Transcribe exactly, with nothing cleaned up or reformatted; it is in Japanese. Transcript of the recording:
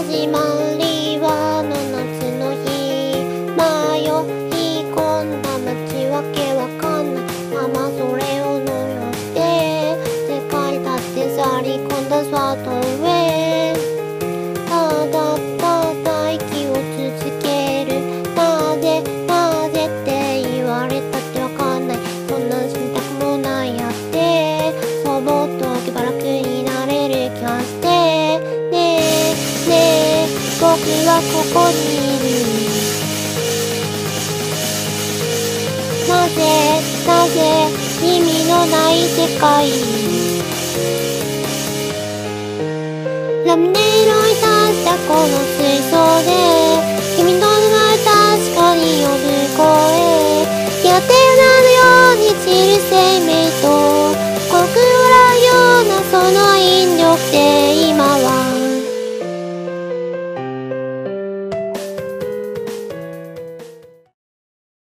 始まりはあの夏の日、迷い込んだ街わけわかんないままそれを乗って世界だって去り込んだ外へ、ただただ息を続ける。なぜなぜって言われたってわかんない、そんな選択もないやってそう思っとけば楽になれる気がして、ねえねえ僕はここにいる。なぜなぜ意味のない世界、ラムネ色いさした